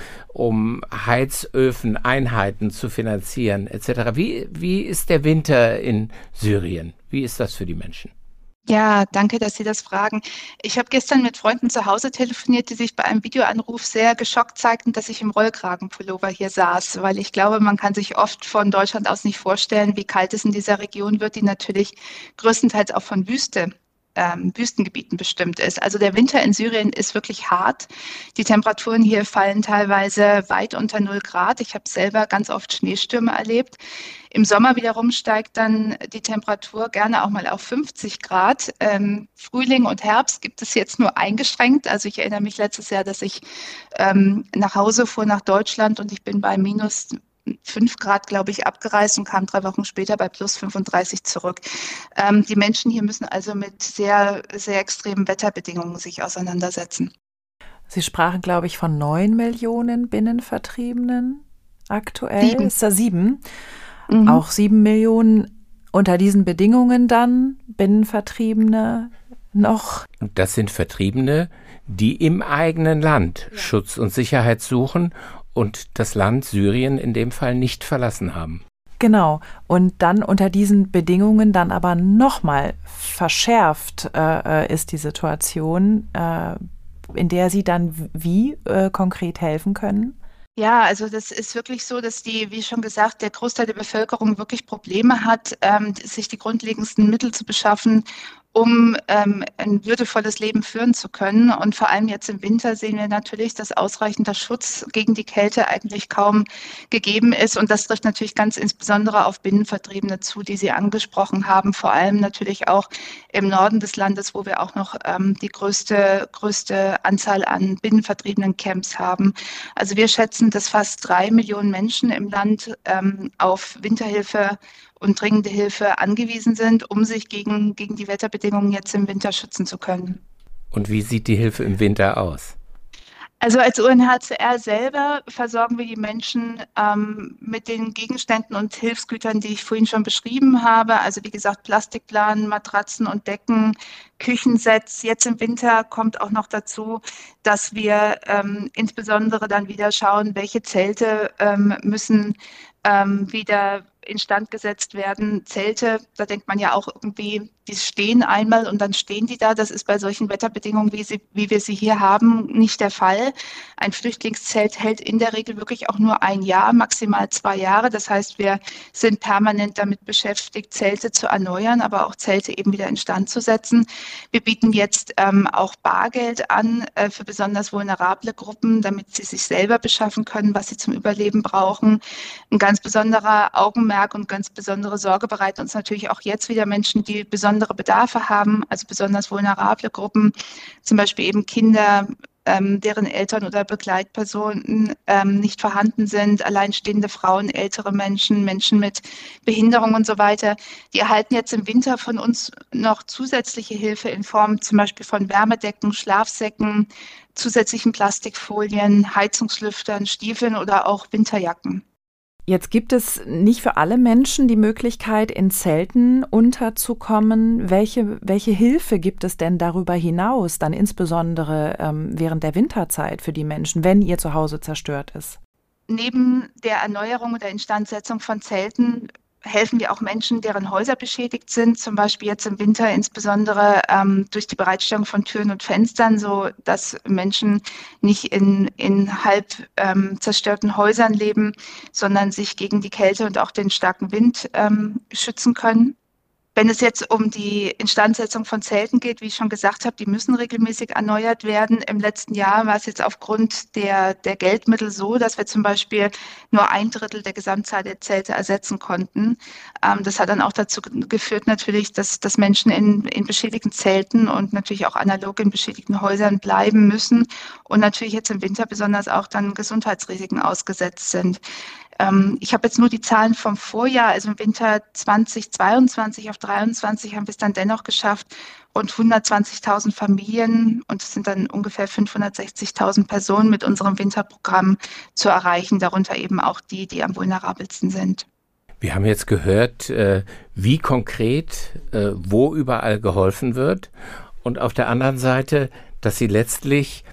um Heizöfen, Einheiten zu finanzieren, etc. Wie ist der Winter in Syrien? Wie ist das für die Menschen? Ja, danke, dass Sie das fragen. Ich habe gestern mit Freunden zu Hause telefoniert, die sich bei einem Videoanruf sehr geschockt zeigten, dass ich im Rollkragenpullover hier saß, weil ich glaube, man kann sich oft von Deutschland aus nicht vorstellen, wie kalt es in dieser Region wird, die natürlich größtenteils auch von Wüstengebieten bestimmt ist. Also der Winter in Syrien ist wirklich hart. Die Temperaturen hier fallen teilweise weit unter 0 Grad. Ich habe selber ganz oft Schneestürme erlebt. Im Sommer wiederum steigt dann die Temperatur gerne auch mal auf 50 Grad. Frühling und Herbst gibt es jetzt nur eingeschränkt. Also ich erinnere mich letztes Jahr, dass ich nach Hause fuhr nach Deutschland und ich bin bei minus 5 Grad, glaube ich, abgereist und kam 3 Wochen später bei plus 35 zurück. Die Menschen hier müssen also mit sehr, sehr extremen Wetterbedingungen sich auseinandersetzen. Sie sprachen, glaube ich, von 9 Millionen Binnenvertriebenen aktuell. 7. Ist da 7? Mhm. Auch 7 Millionen unter diesen Bedingungen dann, Binnenvertriebene noch. Und das sind Vertriebene, die im eigenen Land Schutz und Sicherheit suchen und das Land Syrien in dem Fall nicht verlassen haben. Genau. Und dann unter diesen Bedingungen dann aber nochmal verschärft ist die Situation, in der Sie dann wie konkret helfen können? Ja, also das ist wirklich so, dass wie schon gesagt, der Großteil der Bevölkerung wirklich Probleme hat, sich die grundlegendsten Mittel zu beschaffen, um ein würdevolles Leben führen zu können. Und vor allem jetzt im Winter sehen wir natürlich, dass ausreichender Schutz gegen die Kälte eigentlich kaum gegeben ist. Und das trifft natürlich ganz insbesondere auf Binnenvertriebene zu, die Sie angesprochen haben. Vor allem natürlich auch im Norden des Landes, wo wir auch noch die größte Anzahl an binnenvertriebenen Camps haben. Also wir schätzen, dass fast 3 Millionen Menschen im Land auf Winterhilfe und dringende Hilfe angewiesen sind, um sich gegen die Wetterbedingungen jetzt im Winter schützen zu können. Und wie sieht die Hilfe im Winter aus? Also als UNHCR selber versorgen wir die Menschen mit den Gegenständen und Hilfsgütern, die ich vorhin schon beschrieben habe. Also wie gesagt, Plastikplanen, Matratzen und Decken, Küchensets. Jetzt im Winter kommt auch noch dazu, dass wir insbesondere dann wieder schauen, welche Zelte müssen wieder instand gesetzt werden. Zelte, da denkt man ja auch irgendwie, die stehen einmal und dann stehen die da. Das ist bei solchen Wetterbedingungen, wie wir sie hier haben, nicht der Fall. Ein Flüchtlingszelt hält in der Regel wirklich auch nur ein Jahr, maximal 2 Jahre. Das heißt, wir sind permanent damit beschäftigt, Zelte zu erneuern, aber auch Zelte eben wieder instand zu setzen. Wir bieten jetzt auch Bargeld an für besonders vulnerable Gruppen, damit sie sich selber beschaffen können, was sie zum Überleben brauchen. Ein ganz besonderer Augenmerk und ganz besondere Sorge bereiten uns natürlich auch jetzt wieder Menschen, die besondere Bedarfe haben, also besonders vulnerable Gruppen, zum Beispiel eben Kinder, deren Eltern oder Begleitpersonen nicht vorhanden sind, alleinstehende Frauen, ältere Menschen, Menschen mit Behinderung und so weiter. Die erhalten jetzt im Winter von uns noch zusätzliche Hilfe in Form zum Beispiel von Wärmedecken, Schlafsäcken, zusätzlichen Plastikfolien, Heizungslüftern, Stiefeln oder auch Winterjacken. Jetzt gibt es nicht für alle Menschen die Möglichkeit, in Zelten unterzukommen. Welche Hilfe gibt es denn darüber hinaus, dann insbesondere während der Winterzeit für die Menschen, wenn ihr Zuhause zerstört ist? Neben der Erneuerung oder Instandsetzung von Zelten helfen wir auch Menschen, deren Häuser beschädigt sind, zum Beispiel jetzt im Winter insbesondere durch die Bereitstellung von Türen und Fenstern, so dass Menschen nicht in halb zerstörten Häusern leben, sondern sich gegen die Kälte und auch den starken Wind schützen können. Wenn es jetzt um die Instandsetzung von Zelten geht, wie ich schon gesagt habe, die müssen regelmäßig erneuert werden. Im letzten Jahr war es jetzt aufgrund der Geldmittel so, dass wir zum Beispiel nur 1/3 der Gesamtzahl der Zelte ersetzen konnten. Das hat dann auch dazu geführt natürlich, dass Menschen in beschädigten Zelten und natürlich auch analog in beschädigten Häusern bleiben müssen und natürlich jetzt im Winter besonders auch dann Gesundheitsrisiken ausgesetzt sind. Ich habe jetzt nur die Zahlen vom Vorjahr, also im Winter 2022 auf 23 haben wir es dann dennoch geschafft, rund 120.000 Familien und es sind dann ungefähr 560.000 Personen mit unserem Winterprogramm zu erreichen, darunter eben auch die am vulnerabelsten sind. Wir haben jetzt gehört, wie konkret, wo überall geholfen wird und auf der anderen Seite, dass Sie letztlich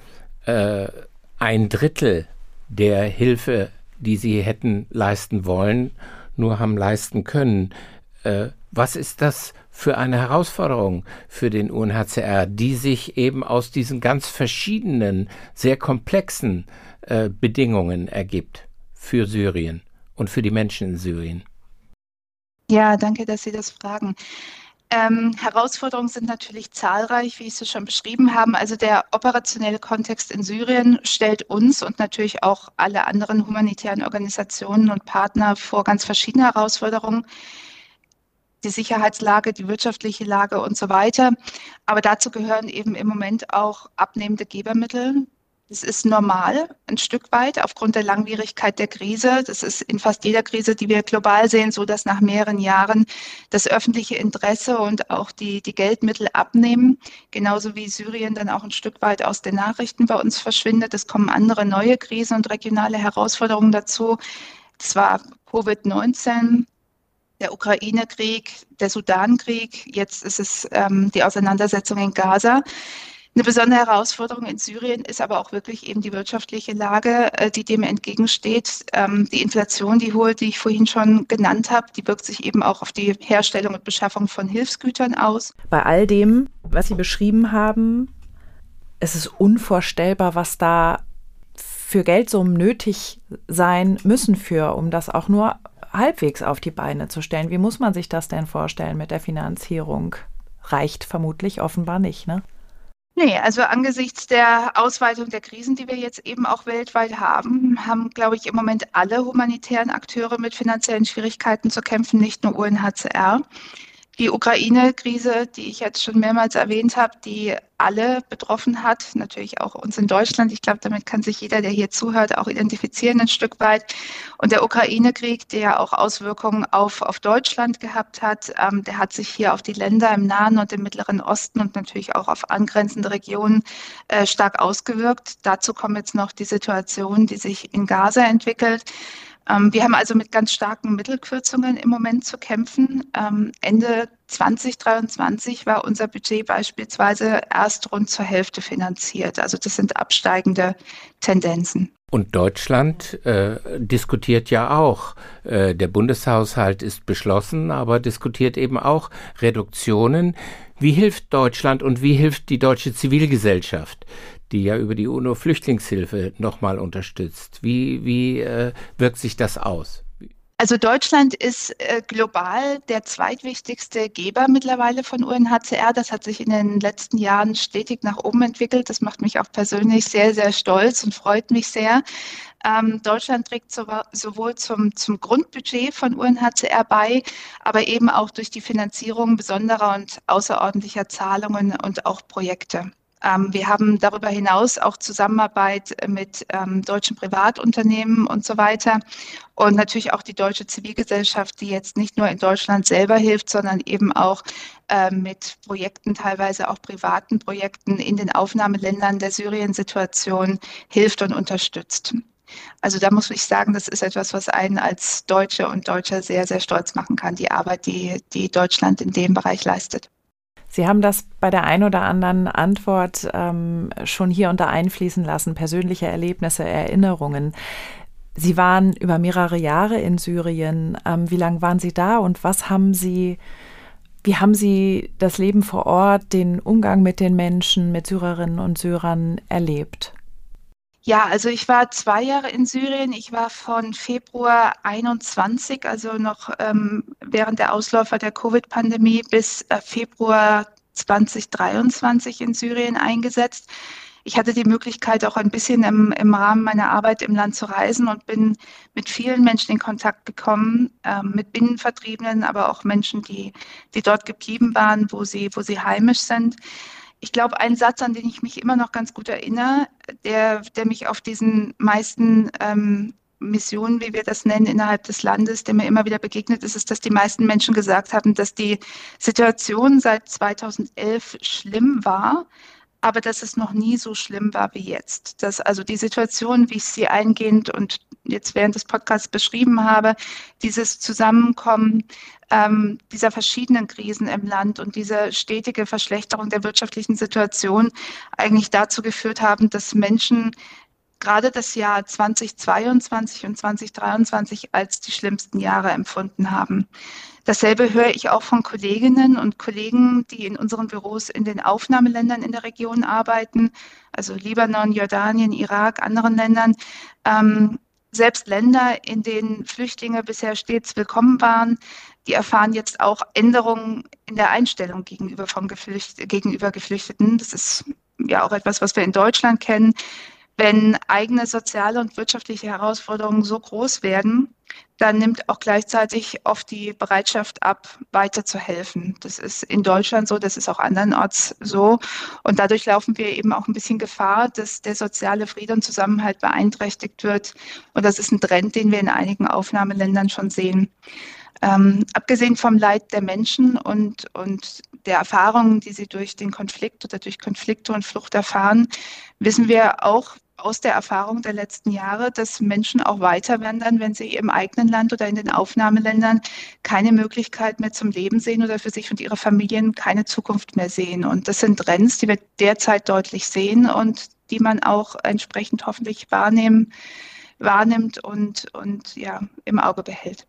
1/3 der Hilfe, die Sie hätten leisten wollen, nur haben leisten können. Was ist das für eine Herausforderung für den UNHCR, die sich eben aus diesen ganz verschiedenen, sehr komplexen Bedingungen ergibt für Syrien und für die Menschen in Syrien? Ja, danke, dass Sie das fragen. Herausforderungen sind natürlich zahlreich, wie ich es schon beschrieben habe. Also der operationelle Kontext in Syrien stellt uns und natürlich auch alle anderen humanitären Organisationen und Partner vor ganz verschiedene Herausforderungen. Die Sicherheitslage, die wirtschaftliche Lage und so weiter. Aber dazu gehören eben im Moment auch abnehmende Gebermittel. Das ist normal, ein Stück weit, aufgrund der Langwierigkeit der Krise. Das ist in fast jeder Krise, die wir global sehen, so dass nach mehreren Jahren das öffentliche Interesse und auch die Geldmittel abnehmen. Genauso wie Syrien dann auch ein Stück weit aus den Nachrichten bei uns verschwindet. Es kommen andere neue Krisen und regionale Herausforderungen dazu. Das war Covid-19, der Ukraine-Krieg, der Sudan-Krieg. Jetzt ist es die Auseinandersetzung in Gaza. Eine besondere Herausforderung in Syrien ist aber auch wirklich eben die wirtschaftliche Lage, die dem entgegensteht. Die Inflation, die hohe, die ich vorhin schon genannt habe, die wirkt sich eben auch auf die Herstellung und Beschaffung von Hilfsgütern aus. Bei all dem, was Sie beschrieben haben, es ist unvorstellbar, was da für Geldsummen nötig sein müssen um das auch nur halbwegs auf die Beine zu stellen. Wie muss man sich das denn vorstellen mit der Finanzierung? Reicht vermutlich offenbar nicht, ne? Nee, also angesichts der Ausweitung der Krisen, die wir jetzt eben auch weltweit haben, glaube ich, im Moment alle humanitären Akteure mit finanziellen Schwierigkeiten zu kämpfen, nicht nur UNHCR. Die Ukraine-Krise, die ich jetzt schon mehrmals erwähnt habe, die alle betroffen hat, natürlich auch uns in Deutschland. Ich glaube, damit kann sich jeder, der hier zuhört, auch identifizieren ein Stück weit. Und der Ukraine-Krieg, der ja auch Auswirkungen auf Deutschland gehabt hat, der hat sich hier auf die Länder im Nahen und im Mittleren Osten und natürlich auch auf angrenzende Regionen stark ausgewirkt. Dazu kommt jetzt noch die Situation, die sich in Gaza entwickelt. Wir haben also mit ganz starken Mittelkürzungen im Moment zu kämpfen. Ende 2023 war unser Budget beispielsweise erst rund zur Hälfte finanziert. Also das sind absteigende Tendenzen. Und Deutschland diskutiert ja auch. Der Bundeshaushalt ist beschlossen, aber diskutiert eben auch Reduktionen. Wie hilft Deutschland und wie hilft die deutsche Zivilgesellschaft, die ja über die UNO-Flüchtlingshilfe nochmal unterstützt? Wie wirkt sich das aus? Also Deutschland ist global der zweitwichtigste Geber mittlerweile von UNHCR. Das hat sich in den letzten Jahren stetig nach oben entwickelt. Das macht mich auch persönlich sehr, sehr stolz und freut mich sehr. Deutschland trägt sowohl zum Grundbudget von UNHCR bei, aber eben auch durch die Finanzierung besonderer und außerordentlicher Zahlungen und auch Projekte. Wir haben darüber hinaus auch Zusammenarbeit mit deutschen Privatunternehmen und so weiter und natürlich auch die deutsche Zivilgesellschaft, die jetzt nicht nur in Deutschland selber hilft, sondern eben auch mit Projekten, teilweise auch privaten Projekten in den Aufnahmeländern der Syrien-Situation hilft und unterstützt. Also da muss ich sagen, das ist etwas, was einen als Deutsche und Deutscher sehr, sehr stolz machen kann, die Arbeit, die Deutschland in dem Bereich leistet. Sie haben das bei der ein oder anderen Antwort schon hier und da einfließen lassen, persönliche Erlebnisse, Erinnerungen. Sie waren über mehrere Jahre in Syrien. Wie lange waren Sie da und wie haben Sie das Leben vor Ort, den Umgang mit den Menschen, mit Syrerinnen und Syrern erlebt? Ja, also ich war 2 Jahre in Syrien. Ich war von Februar 21, also noch während der Ausläufer der Covid-Pandemie, bis Februar 2023 in Syrien eingesetzt. Ich hatte die Möglichkeit, auch ein bisschen im Rahmen meiner Arbeit im Land zu reisen und bin mit vielen Menschen in Kontakt gekommen, mit Binnenvertriebenen, aber auch Menschen, die dort geblieben waren, wo sie heimisch sind. Ich glaube, ein Satz, an den ich mich immer noch ganz gut erinnere, der mich auf diesen meisten Missionen, wie wir das nennen, innerhalb des Landes, der mir immer wieder begegnet ist, ist, dass die meisten Menschen gesagt haben, dass die Situation seit 2011 schlimm war, aber dass es noch nie so schlimm war wie jetzt. Dass also die Situation, wie ich sie eingehend und jetzt während des Podcasts beschrieben habe, dieses Zusammenkommen dieser verschiedenen Krisen im Land und diese stetige Verschlechterung der wirtschaftlichen Situation eigentlich dazu geführt haben, dass Menschen gerade das Jahr 2022 und 2023 als die schlimmsten Jahre empfunden haben. Dasselbe höre ich auch von Kolleginnen und Kollegen, die in unseren Büros in den Aufnahmeländern in der Region arbeiten, also Libanon, Jordanien, Irak, anderen Ländern. Selbst Länder, in denen Flüchtlinge bisher stets willkommen waren, die erfahren jetzt auch Änderungen in der Einstellung gegenüber Geflüchteten. Das ist ja auch etwas, was wir in Deutschland kennen. Wenn eigene soziale und wirtschaftliche Herausforderungen so groß werden, dann nimmt auch gleichzeitig oft die Bereitschaft ab, weiterzuhelfen. Das ist in Deutschland so, das ist auch andernorts so. Und dadurch laufen wir eben auch ein bisschen Gefahr, dass der soziale Frieden und Zusammenhalt beeinträchtigt wird. Und das ist ein Trend, den wir in einigen Aufnahmeländern schon sehen. Abgesehen vom Leid der Menschen und der Erfahrungen, die sie durch den Konflikt oder durch Konflikte und Flucht erfahren, wissen wir auch aus der Erfahrung der letzten Jahre, dass Menschen auch weiter wandern, wenn sie im eigenen Land oder in den Aufnahmeländern keine Möglichkeit mehr zum Leben sehen oder für sich und ihre Familien keine Zukunft mehr sehen. Und das sind Trends, die wir derzeit deutlich sehen und die man auch entsprechend hoffentlich wahrnimmt und ja, im Auge behält.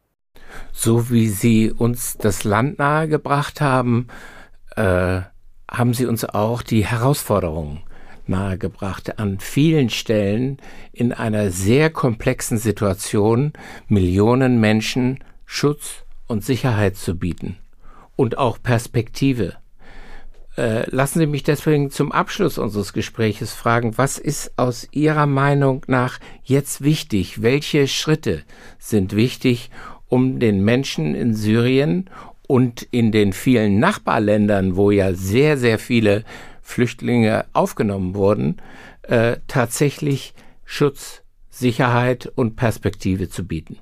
So wie Sie uns das Land nahegebracht haben, haben Sie uns auch die Herausforderungen nahegebracht, an vielen Stellen in einer sehr komplexen Situation Millionen Menschen Schutz und Sicherheit zu bieten und auch Perspektive. Lassen Sie mich deswegen zum Abschluss unseres Gespräches fragen, was ist aus Ihrer Meinung nach jetzt wichtig? Welche Schritte sind wichtig, um den Menschen in Syrien und in den vielen Nachbarländern, wo ja sehr, sehr viele Flüchtlinge aufgenommen wurden, tatsächlich Schutz, Sicherheit und Perspektive zu bieten?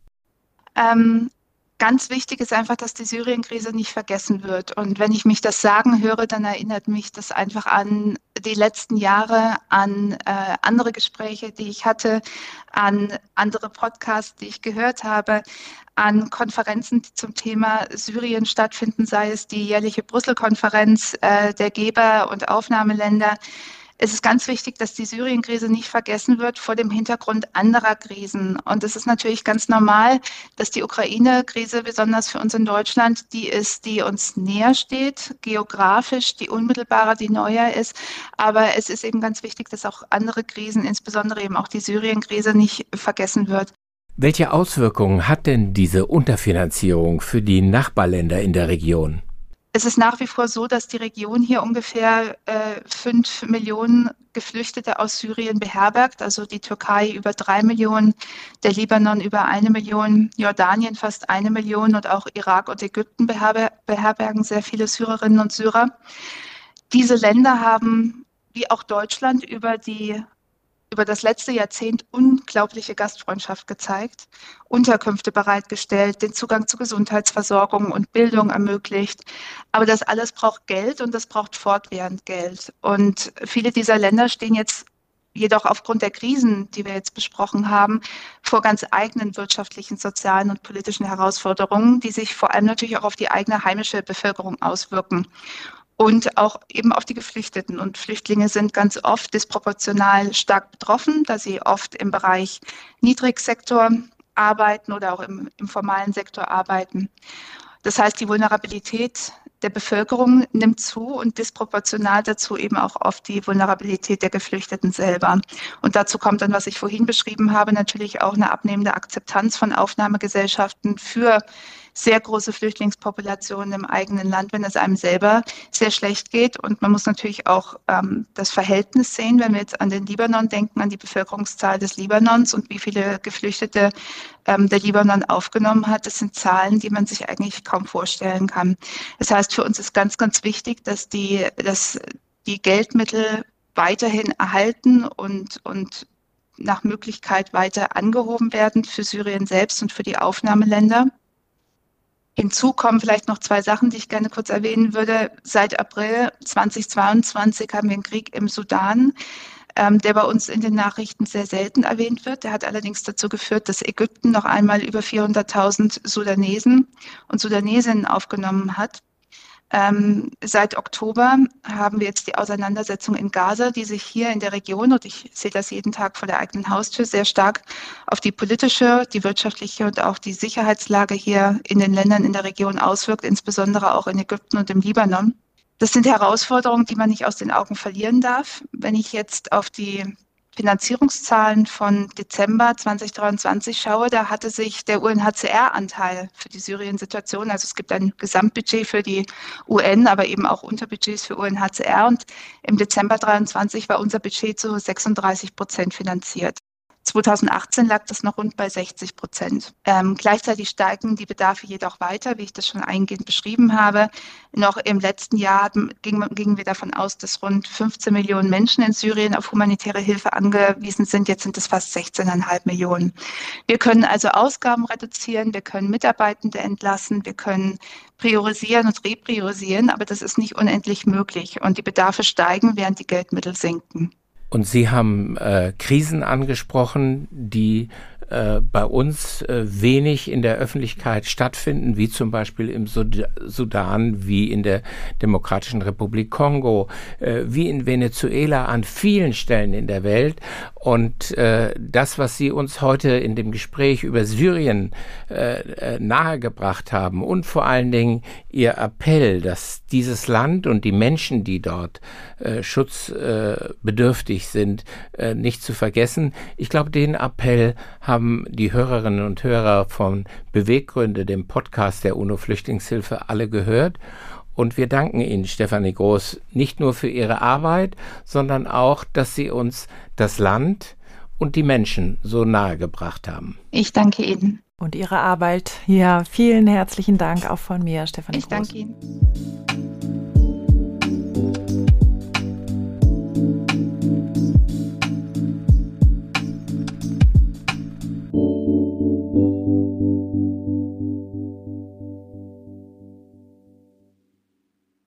Ganz wichtig ist einfach, dass die Syrien-Krise nicht vergessen wird. Und wenn ich mich das sagen höre, dann erinnert mich das einfach an die letzten Jahre, an andere Gespräche, die ich hatte, an andere Podcasts, die ich gehört habe, an Konferenzen, die zum Thema Syrien stattfinden, sei es die jährliche Brüssel-Konferenz der Geber- und Aufnahmeländer. Es ist ganz wichtig, dass die Syrien-Krise nicht vergessen wird vor dem Hintergrund anderer Krisen. Und es ist natürlich ganz normal, dass die Ukraine-Krise, besonders für uns in Deutschland, die ist, die uns näher steht, geografisch, die unmittelbarer, die neuer ist. Aber es ist eben ganz wichtig, dass auch andere Krisen, insbesondere eben auch die Syrien-Krise, nicht vergessen wird. Welche Auswirkungen hat denn diese Unterfinanzierung für die Nachbarländer in der Region? Es ist nach wie vor so, dass die Region hier ungefähr 5 Millionen Geflüchtete aus Syrien beherbergt, also die Türkei über 3 Millionen, der Libanon über 1 Million, Jordanien fast 1 Million und auch Irak und Ägypten beherbergen sehr viele Syrerinnen und Syrer. Diese Länder haben, wie auch Deutschland, über das letzte Jahrzehnt unglaubliche Gastfreundschaft gezeigt, Unterkünfte bereitgestellt, den Zugang zu Gesundheitsversorgung und Bildung ermöglicht. Aber das alles braucht Geld und das braucht fortwährend Geld. Und viele dieser Länder stehen jetzt jedoch aufgrund der Krisen, die wir jetzt besprochen haben, vor ganz eigenen wirtschaftlichen, sozialen und politischen Herausforderungen, die sich vor allem natürlich auch auf die eigene heimische Bevölkerung auswirken. Und auch eben auf die Geflüchteten. Und Flüchtlinge sind ganz oft disproportional stark betroffen, da sie oft im Bereich Niedrigsektor arbeiten oder auch im formalen Sektor arbeiten. Das heißt, die Vulnerabilität der Bevölkerung nimmt zu und disproportional dazu eben auch oft die Vulnerabilität der Geflüchteten selber. Und dazu kommt dann, was ich vorhin beschrieben habe, natürlich auch eine abnehmende Akzeptanz von Aufnahmegesellschaften für sehr große Flüchtlingspopulationen im eigenen Land, wenn es einem selber sehr schlecht geht. Und man muss natürlich auch das Verhältnis sehen, wenn wir jetzt an den Libanon denken, an die Bevölkerungszahl des Libanons und wie viele Geflüchtete der Libanon aufgenommen hat. Das sind Zahlen, die man sich eigentlich kaum vorstellen kann. Das heißt, für uns ist ganz, ganz wichtig, dass die Geldmittel weiterhin erhalten und nach Möglichkeit weiter angehoben werden für Syrien selbst und für die Aufnahmeländer. Hinzu kommen vielleicht noch 2 Sachen, die ich gerne kurz erwähnen würde. Seit April 2022 haben wir einen Krieg im Sudan, der bei uns in den Nachrichten sehr selten erwähnt wird. Der hat allerdings dazu geführt, dass Ägypten noch einmal über 400.000 Sudanesen und Sudanesinnen aufgenommen hat. Seit Oktober haben wir jetzt die Auseinandersetzung in Gaza, die sich hier in der Region, und ich sehe das jeden Tag vor der eigenen Haustür, sehr stark auf die politische, die wirtschaftliche und auch die Sicherheitslage hier in den Ländern in der Region auswirkt, insbesondere auch in Ägypten und im Libanon. Das sind Herausforderungen, die man nicht aus den Augen verlieren darf. Wenn ich jetzt auf die Finanzierungszahlen von Dezember 2023 schaue, da hatte sich der UNHCR-Anteil für die Syrien-Situation, also es gibt ein Gesamtbudget für die UN, aber eben auch Unterbudgets für UNHCR, und im Dezember 2023 war unser Budget zu 36% finanziert. 2018 lag das noch rund bei 60%. Gleichzeitig steigen die Bedarfe jedoch weiter, wie ich das schon eingehend beschrieben habe. Noch im letzten Jahr gingen wir davon aus, dass rund 15 Millionen Menschen in Syrien auf humanitäre Hilfe angewiesen sind. Jetzt sind es fast 16,5 Millionen. Wir können also Ausgaben reduzieren, wir können Mitarbeitende entlassen, wir können priorisieren und repriorisieren, aber das ist nicht unendlich möglich. Und die Bedarfe steigen, während die Geldmittel sinken. Und Sie haben Krisen angesprochen, die bei uns wenig in der Öffentlichkeit stattfinden, wie zum Beispiel im Sudan, wie in der Demokratischen Republik Kongo, wie in Venezuela, an vielen Stellen in der Welt. Und das, was Sie uns heute in dem Gespräch über Syrien nahegebracht haben und vor allen Dingen Ihr Appell, dass dieses Land und die Menschen, die dort schutzbedürftig sind, nicht zu vergessen. Ich glaube, den Appell haben die Hörerinnen und Hörer von Beweggründe, dem Podcast der UNO-Flüchtlingshilfe, alle gehört. Und wir danken Ihnen, Stefanie Groß, nicht nur für Ihre Arbeit, sondern auch, dass Sie uns das Land und die Menschen so nahe gebracht haben. Ich danke Ihnen. und Ihre Arbeit. Ja, vielen herzlichen Dank auch von mir, Stefanie Groß. Ich danke Ihnen.